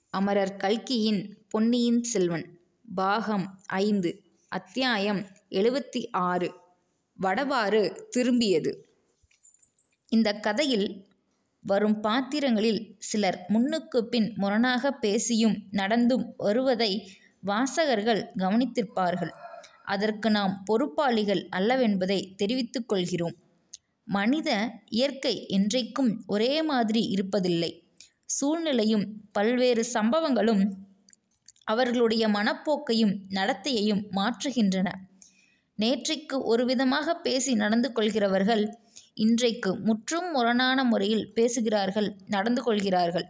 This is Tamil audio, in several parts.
அமரர் கல்கியின் பொன்னியின் செல்வன் பாகம் 5 அத்தியாயம் 76 வடவாறு திரும்பியது. இந்த கதையில் வரும் பாத்திரங்களில் சிலர் முன்னுக்கு பின் முரணாக பேசியும் நடந்தும் வருவதை வாசகர்கள் கவனித்திருப்பார்கள். அதற்கு நாம் பொறுப்பாளிகள் அல்லவென்பதை தெரிவித்துக் கொள்கிறோம். மனித இயற்கை என்றைக்கும் ஒரே மாதிரி இருப்பதில்லை. சூழ்நிலையும் பல்வேறு சம்பவங்களும் அவர்களுடைய மனப்போக்கையும் நடத்தையையும் மாற்றுகின்றன. நேற்றைக்கு ஒரு விதமாக பேசி நடந்து கொள்கிறவர்கள் இன்றைக்கு முற்றும் முரணான முறையில் பேசுகிறார்கள், நடந்து கொள்கிறார்கள்.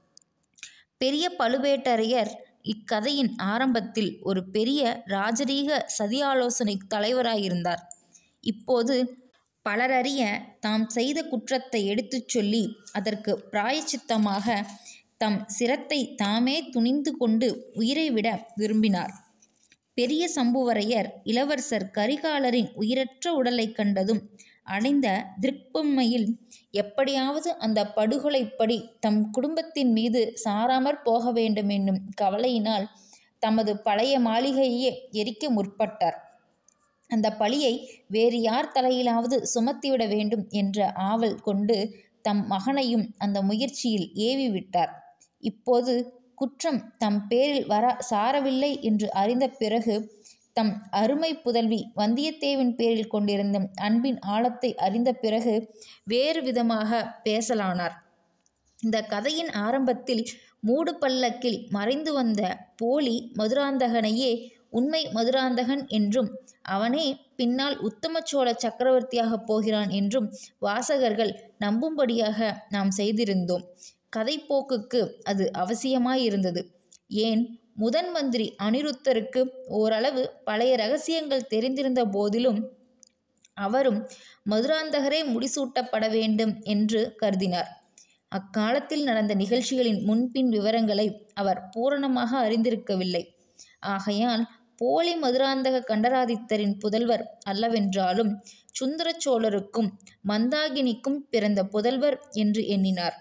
பெரிய பழுவேட்டரையர் இக்கதையின் ஆரம்பத்தில் ஒரு பெரிய ராஜரீக சதியாலோசனை தலைவராயிருந்தார். இப்போது பலரறிய தாம் செய்த குற்றத்தை எடுத்துச் சொல்லி அதற்கு பிராயச்சித்தமாக தம் சிரத்தை தாமே துணிந்து கொண்டு உயிரை விட விரும்பினார். பெரிய சம்புவரையர் இளவரசர் கரிகாலரின் உயிரற்ற உடலை கண்டதும் அடைந்த திருப்திமையில் எப்படியாவது அந்த படுகொலைப்படி தம் குடும்பத்தின் மீது சாராமற் போக வேண்டும் என்னும் கவலையினால் தமது பழைய மாளிகையே எரிக்க முற்பட்டார். அந்த பழியை வேறு யார் தலையிலாவது சுமத்திவிட வேண்டும் என்ற ஆவல் கொண்டு தம் மகனையும் அந்த முயற்சியில் ஏவி விட்டார். இப்போது குற்றம் தம் பேரில் சாரவில்லை என்று அறிந்த பிறகு தம் அருமை புதல்வி வந்தியத்தேவன் பேரில் கொண்டிருந்த அன்பின் ஆழத்தை அறிந்த பிறகு வேறு விதமாக பேசலானார். இந்த கதையின் ஆரம்பத்தில் மூடு பல்லக்கில் மறைந்து வந்த போலி மதுராந்தகனையே உண்மை மதுராந்தகன் என்றும் அவனே பின்னால் உத்தம சோழ சக்கரவர்த்தியாகப் போகிறான் என்றும் வாசகர்கள் நம்பும்படியாக நாம் செய்திருந்தோம். கதைப்போக்குக்கு அது அவசியமாயிருந்தது. ஏன், முதன் மந்திரி அனிருத்தருக்கு ஓரளவு பழைய ரகசியங்கள் தெரிந்திருந்த போதிலும் அவரும் மதுராந்தகரே முடிசூட்டப்பட வேண்டும் என்று கருதினார். அக்காலத்தில் நடந்த நிகழ்ச்சிகளின் முன்பின் விவரங்களை அவர் பூரணமாக அறிந்திருக்கவில்லை. ஆகையால் போலி மதுராந்தக கண்டராதித்தரின் புதல்வர் அல்லவென்றாலும் சுந்தர சோழருக்கும் மந்தாகினிக்கும் பிறந்த புதல்வர் என்று எண்ணினார்.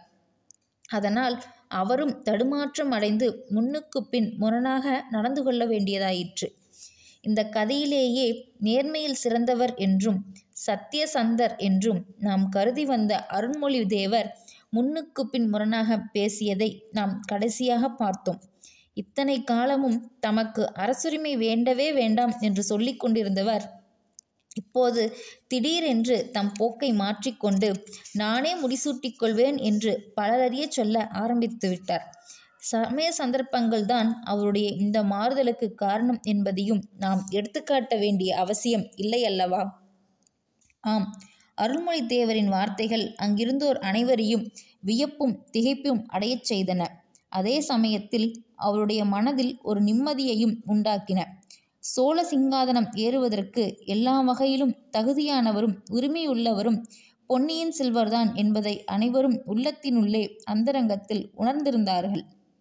அதனால் அவரும் தடுமாற்றம் அடைந்து முன்னுக்கு பின் முரணாக நடந்து கொள்ள வேண்டியதாயிற்று. இந்த கதையிலேயே நேர்மையில் சிறந்தவர் என்றும் சத்தியசந்தர் என்றும் நாம் கருதி வந்த அருண்மொழி தேவர் முன்னுக்கு பின் முரணாக பேசியதை நாம் கடைசியாக பார்த்தோம். இத்தனை காலமும் தமக்கு அரசுரிமை வேண்டவே வேண்டாம் என்று சொல்லிக் கொண்டிருந்தவர் இப்போது திடீரென்று தம் போக்கை மாற்றிக்கொண்டு நானே முடிசூட்டிக் கொள்வேன் என்று பலரறிய சொல்ல ஆரம்பித்து விட்டார். சமய சந்தர்ப்பங்கள் தான் அவருடைய இந்த மாறுதலுக்கு காரணம் என்பதையும் நாம் எடுத்துக்காட்ட வேண்டிய அவசியம் இல்லை அல்லவா? ஆம், அருள்மொழி தேவரின் வார்த்தைகள் அங்கிருந்தோர் அனைவரையும் வியப்பும் திகைப்பும் அடையச் செய்தன. அதே சமயத்தில் அவருடைய மனதில் ஒரு நிம்மதியையும் உண்டாக்கின. சோழ சிங்காதனம் ஏறுவதற்கு எல்லா வகையிலும் தகுதியானவரும் உரிமையுள்ளவரும் பொன்னியின் செல்வர்தான் என்பதை அனைவரும் உள்ளத்தினுள்ளே அந்தரங்கத்தில் உணர்ந்திருந்தார்கள்.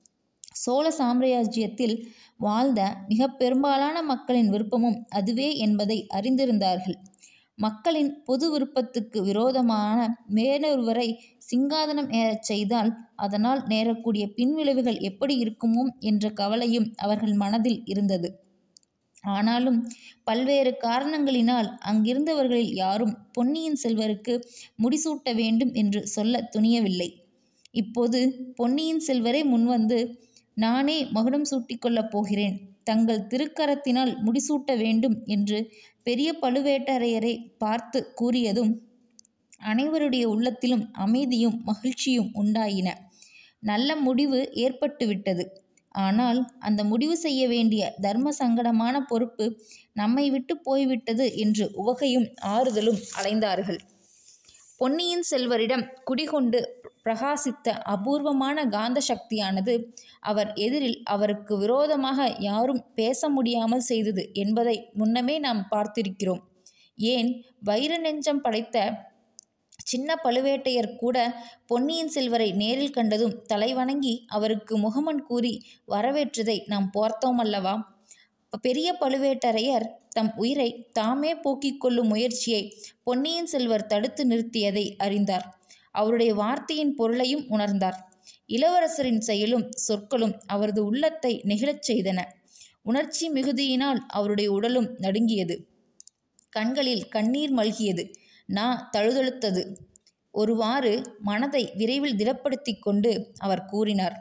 சோழ சாம்ராஜ்யத்தில் வாழ்ந்த மிக பெரும்பாலான மக்களின் விருப்பமும் அதுவே என்பதை அறிந்திருந்தார்கள். மக்களின் பொது விருப்பத்துக்கு விரோதமான மேலொருவரை சிங்காதனம் ஏறச் செய்தால் அதனால் நேரக்கூடிய பின்விளைவுகள் எப்படி இருக்குமோ என்ற கவலையும் அவர்கள் மனதில் இருந்தது. ஆனாலும் பல்வேறு காரணங்களினால் அங்கிருந்தவர்களில் யாரும் பொன்னியின் செல்வருக்கு முடிசூட்ட வேண்டும் என்று சொல்ல துணியவில்லை. இப்போது பொன்னியின் செல்வரே முன்வந்து நானே மகுடம் சூட்டிக்கொள்ளப் போகிறேன், தங்கள் திருக்கரத்தினால் முடிசூட்ட வேண்டும் என்று பெரிய பழுவேட்டரையரை பார்த்து கூறியதும் அனைவருடைய உள்ளத்திலும் அமைதியும் மகிழ்ச்சியும் உண்டாயின. நல்ல முடிவு ஏற்பட்டுவிட்டது. ஆனால் அந்த முடிவு செய்ய வேண்டிய தர்ம சங்கடமான பொறுப்பு நம்மை விட்டு போய்விட்டது என்று உவகையும் ஆறுதலும் அடைந்தார்கள். பொன்னியின் செல்வரிடம் குடிகொண்டு பிரகாசித்த அபூர்வமான காந்த சக்தியானது அவர் எதிரில் அவருக்கு விரோதமாக யாரும் பேச முடியாமல் செய்தது என்பதை முன்னமே நாம் பார்த்திருக்கிறோம். ஏன், வைர நெஞ்சம் படைத்த சின்ன பழுவேட்டையர் கூட பொன்னியின் செல்வரை நேரில் கண்டதும் தலைவணங்கி அவருக்கு முகமன் கூறி வரவேற்றதை நாம் பார்த்தோம் அல்லவா? பெரிய பழுவேட்டரையர் தம் உயிரை தாமே போக்கிக் கொள்ளும் முயற்சியை பொன்னியின் செல்வர் தடுத்து நிறுத்தியதை அறிந்தார். அவருடைய வார்த்தையின் பொருளையும் உணர்ந்தார். இளவரசரின் செயலும் சொற்களும் அவரது உள்ளத்தை நெகிழச் செய்தன. உணர்ச்சி மிகுதியினால் அவருடைய உடலும் நடுங்கியது. கண்களில் கண்ணீர் மல்கியது. நா தழுதழுத்தது. ஒருவாறு மனதை விரைவில் திடப்படுத்தி கொண்டு அவர் கூறினார்.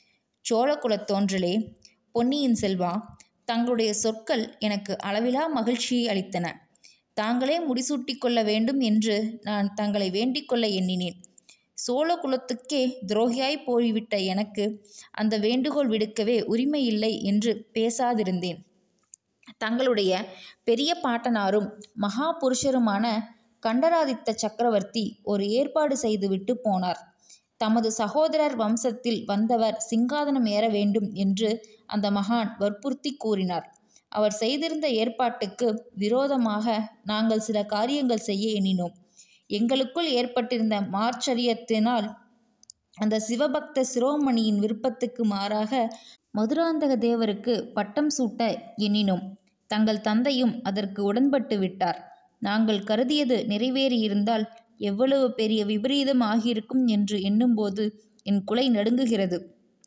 சோழகுலத் தோன்றலே, பொன்னியின் செல்வா, தங்களுடைய சொற்கள் எனக்கு அளவிலா மகிழ்ச்சியை அளித்தன. தாங்களே முடிசூட்டி கொள்ள வேண்டும் என்று நான் தங்களை வேண்டிக் கொள்ள எண்ணினேன். சோழகுலத்துக்கே துரோகியாய் போய்விட்ட எனக்கு அந்த வேண்டுகோள் விடுக்கவே உரிமையில்லை என்று பேசாதிருந்தேன். தங்களுடைய பெரிய பாட்டனாரும் மகா புருஷருமான கண்டராதித்த சக்கரவர்த்தி ஒரு ஏற்பாடு செய்துவிட்டு போனார். தமது சகோதரர் வம்சத்தில் வந்தவர் சிங்காதனம் ஏற வேண்டும் என்று அந்த மகான் வற்புறுத்தி கூறினார். அவர் செய்திருந்த ஏற்பாட்டுக்கு விரோதமாக நாங்கள் சில காரியங்கள் செய்ய எண்ணினோம். எங்களுக்குள் ஏற்பட்டிருந்த மாச்சரியத்தினால் அந்த சிவபக்த சிரோமணியின் விருப்பத்துக்கு மாறாக மதுராந்தக தேவருக்கு பட்டம் சூட்ட எண்ணினோம். தங்கள் தந்தையும் அதற்கு உடன்பட்டு விட்டார். நாங்கள் கருதியது நிறைவேறியிருந்தால் எவ்வளவு பெரிய விபரீதம் ஆகியிருக்கும் என்று எண்ணும்போது என் குலை நடுங்குகிறது.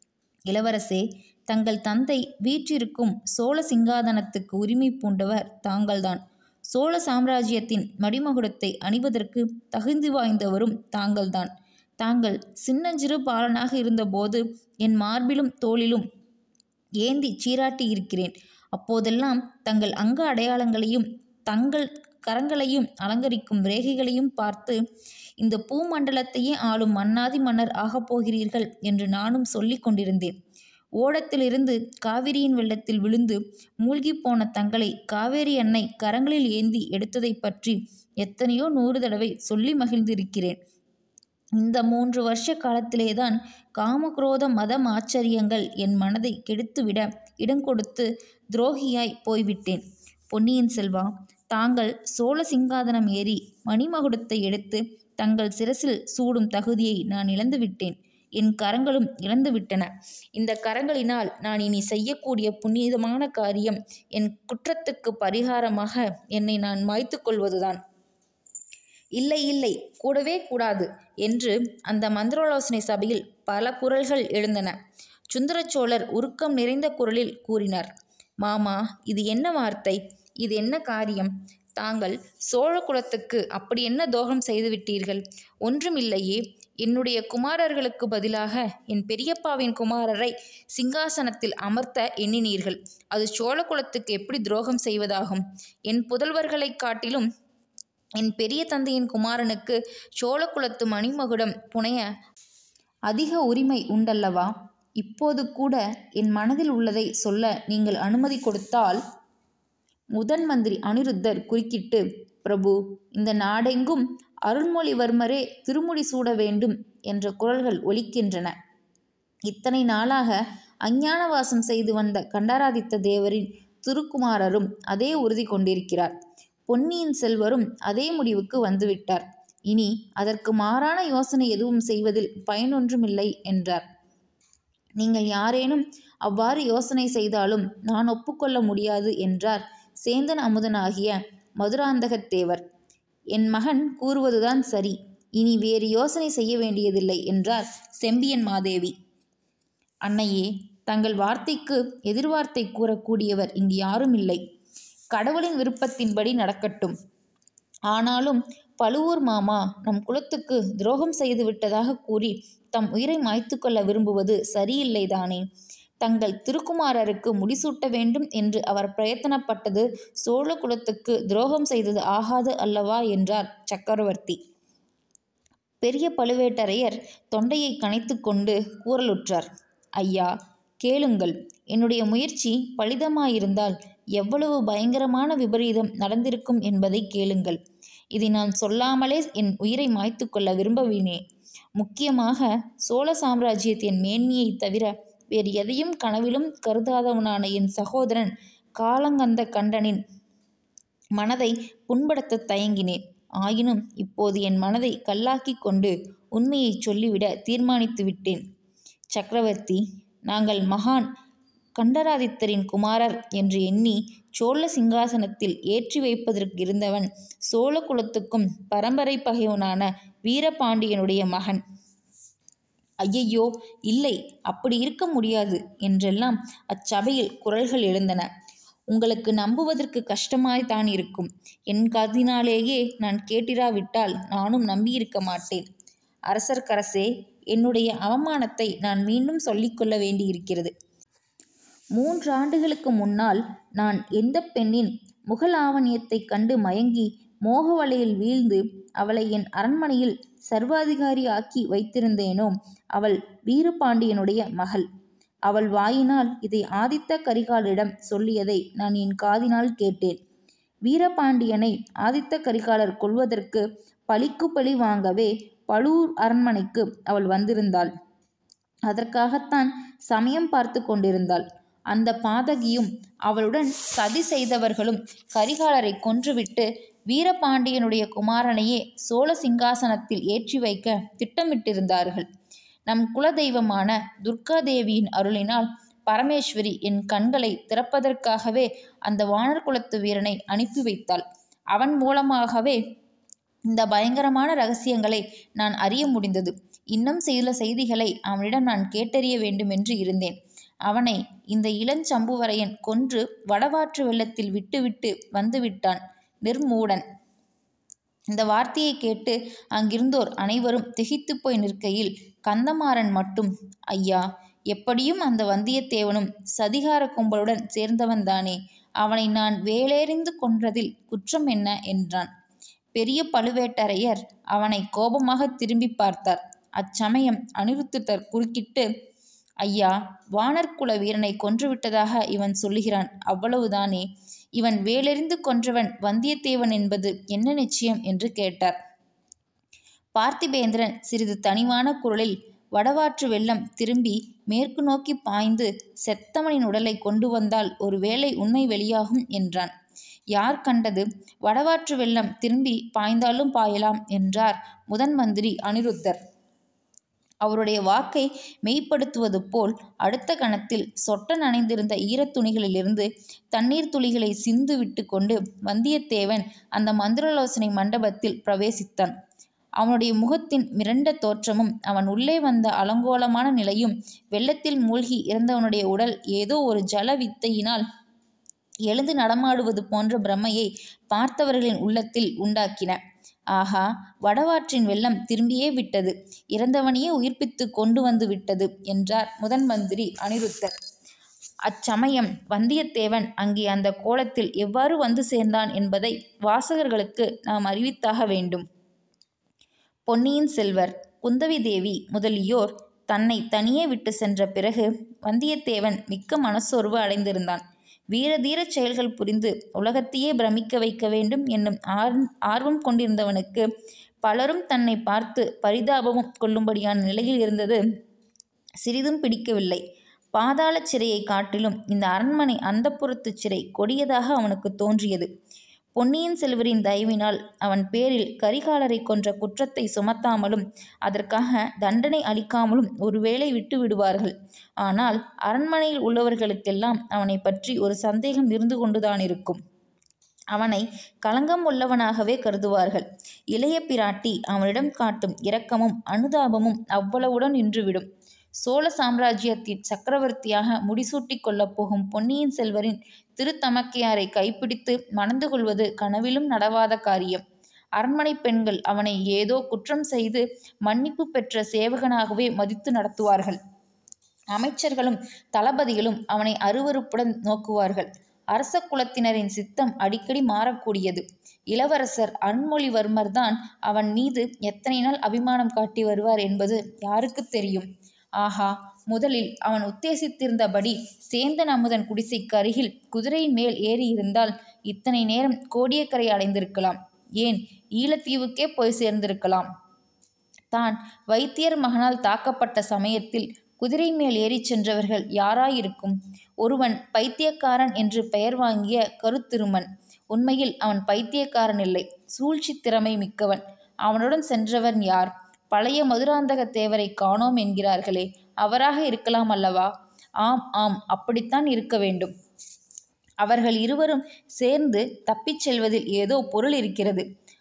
இளவரசே, தங்கள் தந்தை வீற்றிருக்கும் சோழ சிங்காதனத்துக்கு உரிமை பூண்டவர் தாங்கள்தான். சோழ சாம்ராஜ்யத்தின் மடிமகுடத்தை அணிவதற்கு தகுதி வாய்ந்தவரும் தாங்கள்தான். தாங்கள் சின்னஞ்சிறு பாலனாக இருந்தபோது என் மார்பிலும் தோளிலும் ஏந்தி சீராட்டி இருக்கிறேன். அப்போதெல்லாம் தங்கள் அங்க அடையாளங்களையும் தங்கள் கரங்களையும் அலங்கரிக்கும் ரேகைகளையும் பார்த்து இந்த பூமண்டலத்தையே ஆளும் மன்னாதி மன்னர் ஆகப் போகிறீர்கள் என்று நானும் சொல்லிக் கொண்டிருந்தேன். ஓடத்திலிருந்து காவிரியின் வெள்ளத்தில் விழுந்து மூழ்கி போன தங்களை காவேரி அன்னை கரங்களில் ஏந்தி எடுத்ததை பற்றி எத்தனையோ 100 தடவை சொல்லி மகிழ்ந்திருக்கிறேன். இந்த 3 வருஷ காலத்திலேதான் காமக்ரோத மதம் ஆச்சரியங்கள் என் மனதை கெடுத்துவிட இடங்கொடுத்து துரோகியாய் போய்விட்டேன். பொன்னியின் செல்வா, தாங்கள் சோழ சிங்காதனம் ஏறி மணிமகுடத்தை எடுத்து தங்கள் சிரசில் சூடும் தகுதியை நான் இழந்துவிட்டேன். என் கரங்களும் இழந்துவிட்டன. இந்த கரங்களினால் நான் இனி செய்யக்கூடிய புனிதமான காரியம் என் குற்றத்துக்கு பரிகாரமாக என்னை நான் மாய்த்து கொள்வதுதான். இல்லை இல்லை, கூடவே கூடாது என்று அந்த மந்திரோலோசனை சபையில் பல குரல்கள் எழுந்தன. சுந்தரச்சோழர் உருக்கம் நிறைந்த குரலில் கூறினார். மாமா, இது என்ன வார்த்தை? இது என்ன காரியம்? தாங்கள் சோழ குலத்துக்கு அப்படி என்ன துரோகம் செய்துவிட்டீர்கள்? ஒன்றுமில்லையே. என்னுடைய குமாரர்களுக்கு பதிலாக என் பெரியப்பாவின் குமாரரை சிங்காசனத்தில் அமர்த்த எண்ணினீர்கள். அது சோழ குலத்துக்கு எப்படி துரோகம் செய்வதாகும்? என் புதல்வர்களைக் காட்டிலும் என் பெரிய தந்தையின் குமாரனுக்கு சோழ குலத்து மணிமகுடம் புனைய அதிக உரிமை உண்டல்லவா? இப்போது கூட என் மனதில் உள்ளதை சொல்ல நீங்கள் அனுமதி கொடுத்தால். முதன் மந்திரி அனிருத்தர் குறுக்கிட்டு, பிரபு, இந்த நாடெங்கும் அருள்மொழிவர்மரே திருமுடி சூட வேண்டும் என்ற குரல்கள் ஒலிக்கின்றன. இத்தனை நாளாக அஞ்ஞானவாசம் செய்து வந்த கண்டராதித்த தேவரின் திருக்குமாரரும் அதே உறுதி கொண்டிருக்கிறார். பொன்னியின் செல்வரும் அதே முடிவுக்கு வந்துவிட்டார். இனி அதற்கு மாறான யோசனை எதுவும் செய்வதில் பயனொன்றுமில்லை என்றார். நீங்கள் யாரேனும் அவ்வாறு யோசனை செய்தாலும் நான் ஒப்புக்கொள்ள முடியாது என்றார் சேந்தன் அமுதனாகிய மதுராந்தகத்தேவர். என் மகன் கூறுவதுதான் சரி. இனி வேறு யோசனை செய்ய வேண்டியதில்லை என்றார் செம்பியன் மாதேவி. அன்னையே, தங்கள் வார்த்தைக்கு எதிர்வார்த்தை கூறக்கூடியவர் இங்கு யாரும் இல்லை. கடவுளின் விருப்பத்தின்படி நடக்கட்டும். ஆனாலும் பழுவூர் மாமா நம் குலத்துக்கு துரோகம் செய்து விட்டதாக கூறி தம் உயிரை மாய்த்து கொள்ள விரும்புவது சரியில்லைதானே? தங்கள் திருக்குமாரருக்கு முடிசூட்ட வேண்டும் என்று அவர் பிரயத்தனப்பட்டது சோழ குலத்துக்கு துரோகம் செய்தது ஆகாது அல்லவா என்றார் சக்கரவர்த்தி. பெரிய பழுவேட்டரையர் தொண்டையை கனைத்து கொண்டு கூறலுற்றார். ஐயா, கேளுங்கள். என்னுடைய முயற்சி பலிதமாயிருந்தால் எவ்வளவு பயங்கரமான விபரீதம் நடந்திருக்கும் என்பதை கேளுங்கள். இதை நான் சொல்லாமலே என் உயிரை மாய்த்து கொள்ள விரும்பவினேன். முக்கியமாக சோழ சாம்ராஜ்யத்தின் மேன்மையை தவிர வேறு எதையும் கனவிலும் கருதாதவனான என் சகோதரன் காலங்கந்த கண்டனின் மனதை புண்படுத்த தயங்கினேன். ஆயினும் இப்போது என் மனதை கல்லாக்கி கொண்டு உண்மையை சொல்லிவிட தீர்மானித்து விட்டேன். சக்கரவர்த்தி, நாங்கள் மகான் கண்டராதித்தரின் குமாரர் என்று எண்ணி சோழ சிங்காசனத்தில் ஏற்றி வைப்பதற்கு இருந்தவன் சோழ குலத்துக்கும் பரம்பரை பகைவனான வீரபாண்டியனுடைய மகன். ஐயையோ, இல்லை, அப்படி இருக்க முடியாது என்றெல்லாம் அச்சபையில் குரல்கள் எழுந்தன. உங்களுக்கு நம்புவதற்கு கஷ்டமாய்த்தான் இருக்கும். என் காதினாலேயே நான் கேட்டிராவிட்டால் நானும் நம்பியிருக்க மாட்டேன். அரசர்க்கரசே, என்னுடைய அவமானத்தை நான் மீண்டும் சொல்லிக்கொள்ள வேண்டியிருக்கிறது. 3 ஆண்டுகளுக்கு முன்னால் நான் எந்த பெண்ணின் முகலாவணியத்தைக் கண்டு மயங்கி மோக வலையில் வீழ்ந்து அவளை என் அரண்மனையில் சர்வாதிகாரி ஆக்கி வைத்திருந்தேனோ அவள் வீரபாண்டியனுடைய மகள். அவள் வாயினால் இதை ஆதித்த கரிகாலரிடம் சொல்லியதை நான் என் காதினால் கேட்டேன். வீரபாண்டியனை ஆதித்த கரிகாலர் கொல்வதற்கு பழிக்கு பழி வாங்கவே பழுவூர் அரண்மனைக்கு அவள் வந்திருந்தாள். அதற்காகத்தான் சமயம் பார்த்து கொண்டிருந்தாள். அந்த பாதகியும் அவளுடன் சதி செய்தவர்களும் கரிகாலரை கொன்றுவிட்டு வீரபாண்டியனுடைய குமாரனையே சோழ சிங்காசனத்தில் ஏற்றி வைக்க திட்டமிட்டிருந்தார்கள். நம் குலதெய்வமான துர்காதேவியின் அருளினால் பரமேஸ்வரி என் கண்களை திறப்பதற்காகவே அந்த வானர் குலத்து வீரனை அனுப்பி வைத்தாள். அவன் மூலமாகவே இந்த பயங்கரமான ரகசியங்களை நான் அறிய முடிந்தது. இன்னும் சில செய்திகளை அவனிடம் நான் கேட்டறிய வேண்டுமென்று இருந்தேன். அவனை இந்த இளஞ்சம்புவரையன் கொன்று வடவாற்று வெள்ளத்தில் விட்டுவிட்டு வந்துவிட்டான். நிர்மூடன். இந்த வார்த்தையை கேட்டு அங்கிருந்தோர் அனைவரும் திகைத்து போய் நிற்கையில் கந்தமாறன் மட்டும், ஐயா, எப்படியும் அந்த வந்தியத்தேவனும் சதிகார கும்பலுடன் சேர்ந்தவன்தானே, அவனை நான் வேலேறிந்து கொன்றதில் குற்றம் என்ன என்றான். பெரிய பழுவேட்டரையர் அவனை கோபமாக திரும்பி பார்த்தார். அச்சமயம் அனிருத்தர் குறுக்கிட்டு, ஐயா, வானர்குல வீரனை கொன்றுவிட்டதாக இவன் சொல்லுகிறான், அவ்வளவுதானே? இவன் வேலெறிந்து கொன்றவன் வந்தியத்தேவன் என்பது என்ன நிச்சயம் என்று கேட்டார். பார்த்திபேந்திரன் சிறிது தனிவான குரலில், வடவாற்று வெள்ளம் திரும்பி மேற்கு நோக்கி பாய்ந்து செத்தவனின் உடலை கொண்டு வந்தால் ஒருவேளை உண்மை வெளியாகும் என்றான். யார் கண்டது? வடவாற்று வெள்ளம் திரும்பி பாய்ந்தாலும் பாயலாம் என்றார் முதன் மந்திரி அனிருத்தர். அவருடைய வாக்கை மெய்ப்படுத்துவது போல் அடுத்த கணத்தில் சொட்ட நனைந்திருந்த ஈரத்துணிகளிலிருந்து தண்ணீர் துளிகளை சிந்து விட்டு கொண்டு வந்தியத்தேவன் அந்த மந்திராலோசனை மண்டபத்தில் பிரவேசித்தான். அவனுடைய முகத்தின் மிரண்ட தோற்றமும் அவன் உள்ளே வந்த அலங்கோலமான நிலையும் வெள்ளத்தில் மூழ்கி இறந்தவனுடைய உடல் ஏதோ ஒரு ஜல வித்தையினால் எழுந்து நடமாடுவது போன்ற பிரமையை பார்த்தவர்களின் உள்ளத்தில் உண்டாக்கின. ஆஹா, வடவாற்றின் வெள்ளம் திரும்பியே விட்டது, இறந்தவனையே உயிர்ப்பித்து கொண்டு வந்து விட்டது என்றார் முதன் மந்திரி அனிருத்தர். அச்சமயம் வந்தியத்தேவன் அங்கே அந்த கோலத்தில் எவ்வாறு வந்து சேர்ந்தான் என்பதை வாசகர்களுக்கு நாம் அறிவித்தாக வேண்டும். பொன்னியின் செல்வர், குந்தவி தேவி முதலியோர் தன்னை தனியே விட்டு சென்ற பிறகு வந்தியத்தேவன் மிக்க மனசோர்வு அடைந்திருந்தான். வீரதீர செயல்கள் புரிந்து உலகத்தையே பிரமிக்க வைக்க வேண்டும் என்னும் ஆர்வம் கொண்டிருந்தவனுக்கு பலரும் தன்னை பார்த்து பரிதாபமும் கொள்ளும்படியான நிலையில் இருந்தது சிறிதும் பிடிக்கவில்லை. பாதாள சிறையை காட்டிலும் இந்த அரண்மனை அந்தப்புறத்து சிறை கொடியதாக அவனுக்கு தோன்றியது. பொன்னியின் செல்வரின் தயவினால் அவன் பேரில் கரிகாலரை கொன்ற குற்றத்தை சுமத்தாமலும் அதற்காக தண்டனை அளிக்காமலும் ஒருவேளை விட்டு விடுவார்கள். ஆனால் அரண்மனையில் உள்ளவர்களுக்கெல்லாம் அவனை பற்றி ஒரு சந்தேகம் இருந்து கொண்டுதான் இருக்கும். அவனை களங்கம் உள்ளவனாகவே கருதுவார்கள். இளைய பிராட்டி அவனிடம் காட்டும் இரக்கமும் அனுதாபமும் அவ்வளவுடன் நின்றுவிடும். சோழ சாம்ராஜ்யத்தின் சக்கரவர்த்தியாக முடிசூட்டி கொள்ளப் போகும் பொன்னியின் செல்வரின் திருத்தமக்கையாரை கைப்பிடித்து மணந்து கொள்வது கனவிலும் நடவாத காரியம். அரண்மனை பெண்கள் அவனை ஏதோ குற்றம் செய்து மன்னிப்பு பெற்ற சேவகனாகவே மதித்து நடத்துவார்கள். அமைச்சர்களும் தளபதிகளும் அவனை அருவருப்புடன் நோக்குவார்கள். அரச குலத்தினரின் சித்தம் அடிக்கடி மாறக்கூடியது. இளவரசர் அருண்மொழிவர்மர் தான் அவன் மீது எத்தனை நாள் அபிமானம் காட்டி வருவார் என்பது யாருக்கு தெரியும்? ஆஹா, முதலில் அவன் உத்தேசித்திருந்தபடி சேந்தன் அமுதன் குடிசைக்கு அருகில் குதிரையின் மேல் ஏறியிருந்தால் இத்தனை நேரம் கோடியக்கரை அடைந்திருக்கலாம். ஏன், ஈழத்தீவுக்கே போய் சேர்ந்திருக்கலாம். தான் வைத்தியர் மகனால் தாக்கப்பட்ட சமயத்தில் குதிரை மேல் ஏறிச் சென்றவர்கள் யாராயிருக்கும்? ஒருவன் பைத்தியக்காரன் என்று பெயர் வாங்கிய கருத்திருமன். உண்மையில் அவன் பைத்தியக்காரன் இல்லை, சூழ்ச்சி திறமை மிக்கவன். அவனுடன் சென்றவன் யார்? பழைய மதுராந்தக தேவரை காணோம் என்கிறார்களே, அவராக இருக்கலாம் அல்லவா? ஆம் ஆம், அப்படித்தான் இருக்க வேண்டும். அவர்கள் இருவரும் சேர்ந்து தப்பிச் செல்வதில் ஏதோ பொருள் இருக்கிறது.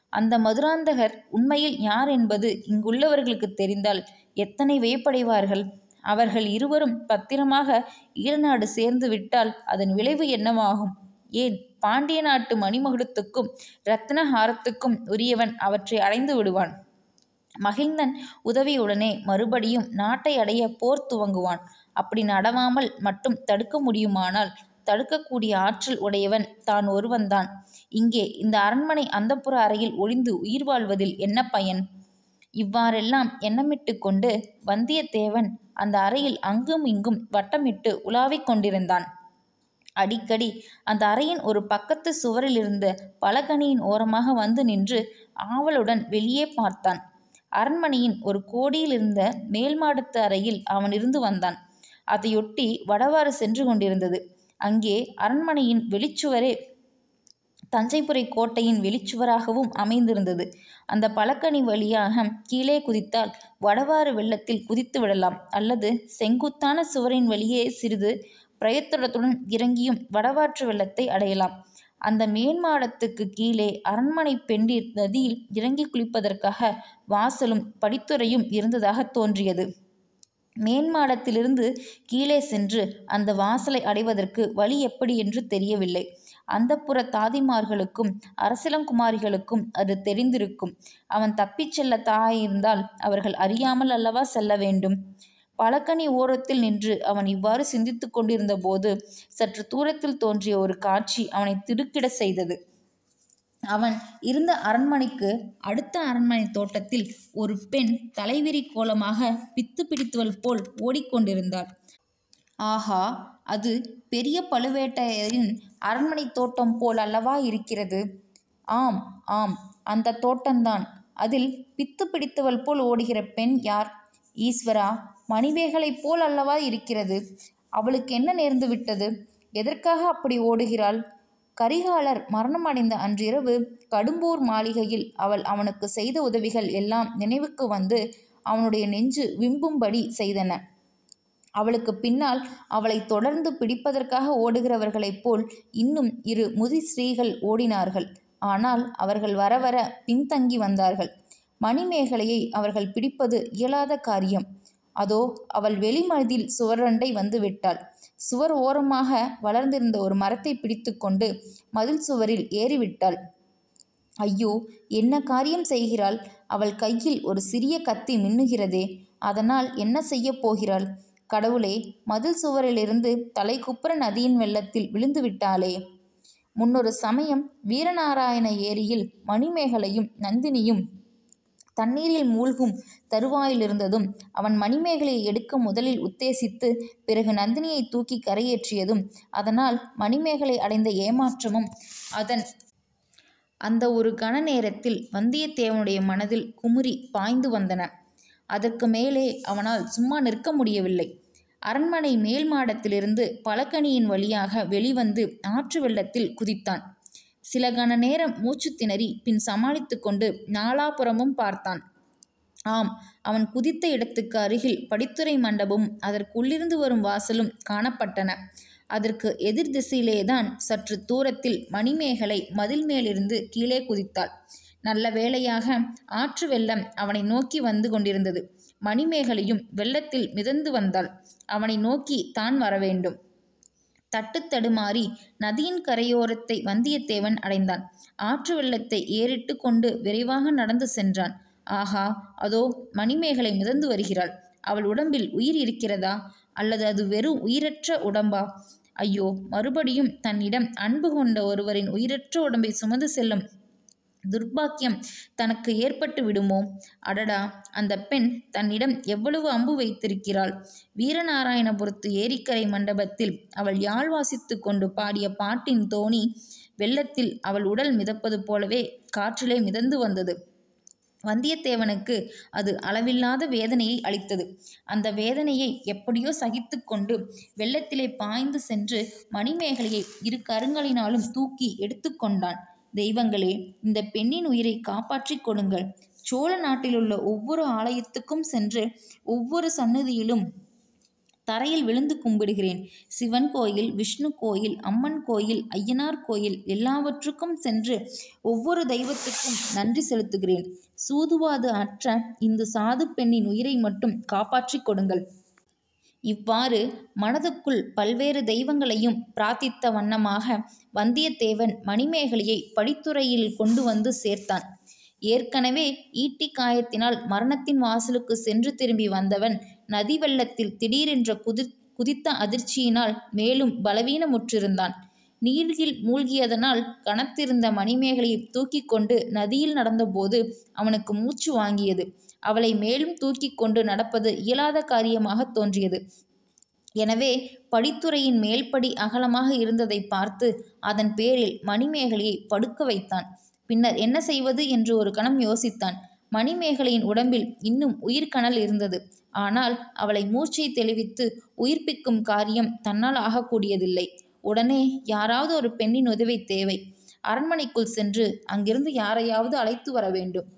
அந்த மதுராந்தகர் உண்மையில் யார் என்பது இங்குள்ளவர்களுக்கு தெரிந்தால் எத்தனை வியப்படைவார்கள். அவர்கள் இருவரும் பத்திரமாக ஈழநாடு சேர்ந்து விட்டால் அதன் விளைவு என்னவாகும்? ஏன், பாண்டிய நாட்டு மணிமகுடத்துக்கும் இரத்தினஹாரத்துக்கும் உரியவன் அவற்றை அடைந்து விடுவான். மகிழ்ந்தன் உதவியுடனே மறுபடியும் நாட்டை அடைய போர் துவங்குவான். அப்படி நடவாமல் மட்டும் தடுக்க முடியுமானால் தடுக்கக்கூடிய ஆற்றல் உடையவன் தான் ஒருவன்தான். இங்கே இந்த அரண்மனை அந்தப்புற அறையில் ஒளிந்து உயிர் வாழ்வதில் என்ன பயன்? இவ்வாறெல்லாம் எண்ணமிட்டு கொண்டு வந்தியத்தேவன் அந்த அறையில் அங்கும் இங்கும் வட்டமிட்டு உலாவிக் கொண்டிருந்தான். அடிக்கடி அந்த அறையின் ஒரு பக்கத்து சுவரிலிருந்த பலகணியின் ஓரமாக வந்து நின்று ஆவலுடன் வெளியே பார்த்தான். அரண்மனையின் ஒரு கோடியில் இருந்த மேல் மாடத்து அறையில் அவன் இருந்து வந்தான். அதையொட்டி வடவாறு சென்று கொண்டிருந்தது. அங்கே அரண்மனையின் வெளிச்சுவரே தஞ்சைபுரை கோட்டையின் வெளிச்சுவராகவும் அமைந்திருந்தது. அந்த பலகணி வழியாக கீழே குதித்தால் வடவாறு வெள்ளத்தில் குதித்து விடலாம், அல்லது செங்குத்தான சுவரின் வழியே சிறிது பிரயத்தனத்துடன் இறங்கியும் வடவாற்று வெள்ளத்தை அடையலாம். அந்த மேன்மாடத்துக்கு கீழே அரண்மனை பெண்டிர் நதியில் இறங்கி குளிப்பதற்காக வாசலும் படித்துறையும் இருந்ததாக தோன்றியது. மேன்மாடத்திலிருந்து கீழே சென்று அந்த வாசலை அடைவதற்கு வழி எப்படி என்று தெரியவில்லை. அந்தப்புற தாதிமார்களுக்கும் அரசிளங்குமாரிகளுக்கும் அது தெரிந்திருக்கும். அவன் தப்பிச் செல்ல தாயிருந்தால் அவர்கள் அறியாமல் அல்லவா செல்ல வேண்டும்? பலகனி ஓரத்தில் நின்று அவன் இவ்வாறு சிந்தித்து கொண்டிருந்த போது சற்று தூரத்தில் தோன்றிய ஒரு காட்சி அவனை திடுக்கிட செய்தது. அவன் இருந்த அரண்மனைக்கு அடுத்த அரண்மனை தோட்டத்தில் ஒரு பெண் தலைவிரி கோலமாக பித்து பிடித்தவள் போல் ஓடிக்கொண்டிருந்தாள். ஆஹா, அது பெரிய பழுவேட்டையரின் அரண்மனை தோட்டம் போல் அல்லவா இருக்கிறது? ஆம் ஆம், அந்த தோட்டம்தான். அதில் பித்து பிடித்தவள் போல் ஓடுகிற பெண் யார்? ஈஸ்வரா, மணிமேகலை போல் அல்லவா இருக்கிறது. அவளுக்கு என்ன நேர்ந்து விட்டது? எதற்காக அப்படி ஓடுகிறாள்? கரிகாலர் மரணமடைந்த அன்றிரவு கடும்பூர் மாளிகையில் அவள் அவனுக்கு செய்த உதவிகள் எல்லாம் நினைவுக்கு வந்து அவனுடைய நெஞ்சு விம்பும்படி செய்தன. அவளுக்கு பின்னால் அவளை தொடர்ந்து பிடிப்பதற்காக ஓடுகிறவர்களைப் போல் இன்னும் இரு முதி ஸ்திரீகள் ஓடினார்கள். ஆனால் அவர்கள் வர வர பின்தங்கி வந்தார்கள். மணிமேகலையை அவர்கள் பிடிப்பது இயலாத காரியம். அதோ அவள் வெளிமதில் சுவரண்டை வந்து விட்டாள். சுவர் ஓரமாக வளர்ந்திருந்த ஒரு மரத்தை பிடித்து கொண்டு மதில் சுவரில் ஏறிவிட்டாள். ஐயோ, என்ன காரியம் செய்கிறாள்? அவள் கையில் ஒரு சிறிய கத்தி மின்னுகிறதே, அதனால் என்ன செய்ய போகிறாள்? கடவுளே, மதில் சுவரிலிருந்து தலைக்குப்புற நதியின் வெள்ளத்தில் விழுந்து விட்டாளே. முன்னொரு சமயம் வீரநாராயண ஏரியில் மணிமேகலையும் நந்தினியும் தண்ணீரில் மூழ்கும் தருவாயிலிருந்ததும் அவன் மணிமேகலையை எடுக்க முதலில் உத்தேசித்து பிறகு நந்தினியை தூக்கி கரையேற்றியதும் அதனால் மணிமேகலை அடைந்த ஏமாற்றமும் அந்த ஒரு கண நேரத்தில் வந்தியத்தேவனுடைய மனதில் குமுறி பாய்ந்து வந்தன. அதற்கு மேலே அவனால் சும்மா நிற்க முடியவில்லை. அரண்மனை மேல் மாடத்திலிருந்து பலகணியின் வழியாக வெளிவந்து ஆற்று வெள்ளத்தில் குதித்தான். சில கண நேரம் மூச்சு திணறி பின் சமாளித்து கொண்டு நாலாபுறமும் பார்த்தான். ஆம், அவன் குதித்த இடத்துக்கு அருகில் படித்துறை மண்டபமும் அதற்குள்ளிருந்து வரும் வாசலும் காணப்பட்டன. அதற்கு எதிர் திசையிலேதான் சற்று தூரத்தில் மணிமேகலை மதில் மேலிருந்து கீழே குதித்தாள். நல்ல வேளையாக ஆற்று வெள்ளம் அவனை நோக்கி வந்து கொண்டிருந்தது. மணிமேகலையும் வெள்ளத்தில் மிதந்து வந்தாள். அவனை நோக்கி தான் வரவேண்டும். தட்டு தடுமாறி நதியின் கரையோரத்தை வந்தியத்தேவன் அடைந்தான். ஆற்று வெள்ளத்தை ஏறிட்டு கொண்டு விரைவாக நடந்து சென்றான். ஆஹா, அதோ மணிமேகலை மிதந்து வருகிறாள். அவள் உடம்பில் உயிர் இருக்கிறதா, அல்லது அது வெறும் உயிரற்ற உடம்பா? ஐயோ, மறுபடியும் தன்னிடம் அன்பு கொண்ட ஒருவரின் உயிரற்ற உடம்பை சுமந்து செல்லும் துர்பாக்கியம் தனக்கு ஏற்பட்டு விடுமோ? அடடா, அந்த பெண் தன்னிடம் எவ்வளவு அம்பு வைத்திருக்கிறாள்! வீரநாராயணபுரத்து ஏரிக்கரை மண்டபத்தில் அவள் யாழ் வாசித்து கொண்டு பாடிய பாட்டின் தோணி வெள்ளத்தில் அவள் உடல் மிதப்பது போலவே காற்றிலே மிதந்து வந்தது. வந்தியத்தேவனுக்கு அது அளவில்லாத வேதனையை அளித்தது. அந்த வேதனையை எப்படியோ சகித்து கொண்டு வெள்ளத்திலே பாய்ந்து சென்று மணிமேகலையை இரு கரங்களினாலும் தூக்கி எடுத்து கொண்டான். தெய்வங்களே, இந்த பெண்ணின் உயிரை காப்பாற்றிக் கொடுங்கள். சோழ நாட்டிலுள்ள ஒவ்வொரு ஆலயத்துக்கும் சென்று ஒவ்வொரு சன்னதியிலும் தரையில் விழுந்து கும்பிடுகிறேன். சிவன் கோயில், விஷ்ணு கோயில், அம்மன் கோயில், ஐயனார் கோயில் எல்லாவற்றுக்கும் சென்று ஒவ்வொரு தெய்வத்துக்கும் நன்றி செலுத்துகிறேன். சூதுவாது அற்ற இந்த சாது பெண்ணின் உயிரை மட்டும் காப்பாற்றிக் கொடுங்கள். இவ்வாறு மனதுக்குள் பல்வேறு தெய்வங்களையும் பிரார்த்தித்த வண்ணமாக வந்தியத்தேவன் மணிமேகலையை படித்துறையில் கொண்டு வந்து சேர்த்தான். ஏற்கனவே ஈட்டி காயத்தினால் மரணத்தின் வாசலுக்கு சென்று திரும்பி வந்தவன் நதி வெள்ளத்தில் திடீரென்ற குதித்த அதிர்ச்சியினால் மேலும் பலவீனமுற்றிருந்தான். நீரில் மூழ்கியதனால் கனத்திருந்த மணிமேகலையை தூக்கி கொண்டு நதியில் நடந்தபோது அவனுக்கு மூச்சு வாங்கியது. அவளை மேலும் தூக்கி கொண்டு நடப்பது இயலாத காரியமாக தோன்றியது. எனவே படித்துறையின் மேல்படி அகலமாக இருந்ததை பார்த்து அதன் பேரில் மணிமேகலையை படுக்க வைத்தான். பின்னர் என்ன செய்வது என்று ஒரு கணம் யோசித்தான். மணிமேகலையின் உடம்பில் இன்னும் உயிர்கனல் இருந்தது. ஆனால் அவளை மூச்சை தெளிவித்து உயிர்ப்பிக்கும் காரியம் தன்னால் ஆகக்கூடியதில்லை. உடனே யாராவது ஒரு பெண்ணின் உதவி தேவை. அரண்மனைக்குள் சென்று அங்கிருந்து யாரையாவது அழைத்து வர வேண்டும்.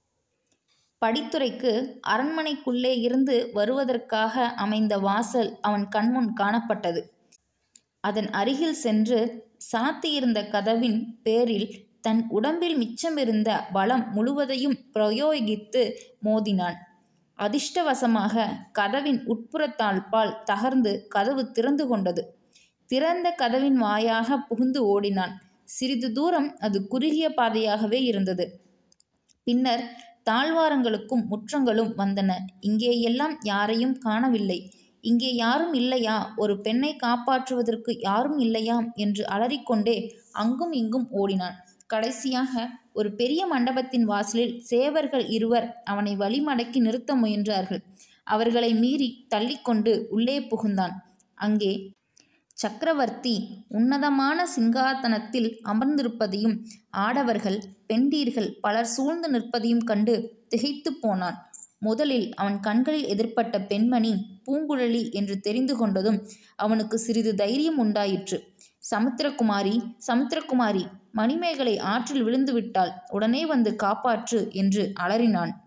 படித்துறைக்கு அரண்மனைக்குள்ளே இருந்து வருவதற்காக அமைந்த வாசல் அவன் கண்முன் காணப்பட்டது. அதன் அருகில் சென்று சாத்தியிருந்த கதவின் பேரில் தன் உடம்பில் மிச்சமிருந்த பலம் முழுவதையும் பிரயோகித்து மோதினான். அதிர்ஷ்டவசமாக கதவின் உட்புற தாழ்பால் தகர்ந்து கதவு திறந்து கொண்டது. திறந்த கதவின் வாயாக புகுந்து ஓடினான். சிறிது தூரம் அது குறுகிய பாதையாகவே இருந்தது. பின்னர் தாழ்வாரங்களுக்கும் முற்றங்களும் வந்தன. இங்கேயெல்லாம் யாரையும் காணவில்லை. இங்கே யாரும் இல்லையா, ஒரு பெண்ணை காப்பாற்றுவதற்கு யாரும் இல்லையா என்று அலறிக்கொண்டே அங்கும் இங்கும் ஓடினான். கடைசியாக ஒரு பெரிய மண்டபத்தின் வாசலில் சேவர்கள் இருவர் அவனை வழிமடக்கி நிறுத்த முயன்றார்கள். அவர்களை மீறி தள்ளிக்கொண்டு உள்ளே புகுந்தான். அங்கே சக்கரவர்த்தி உன்னதமான சிங்காதனத்தில் அமர்ந்திருப்பதையும் ஆடவர்கள் பெண்டீர்கள் பலர் சூழ்ந்து நிற்பதையும் கண்டு திகைத்து போனான். முதலில் அவன் கண்களில் எதிர்ப்பட்ட பெண்மணி பூங்குழலி என்று தெரிந்து கொண்டதும் அவனுக்கு சிறிது தைரியம் உண்டாயிற்று. சமுத்திரகுமாரி, சமுத்திரகுமாரி, மணிமேகலை ஆற்றில் விழுந்து விட்டாள், உடனே வந்து காப்பாற்று என்று அலறினான்.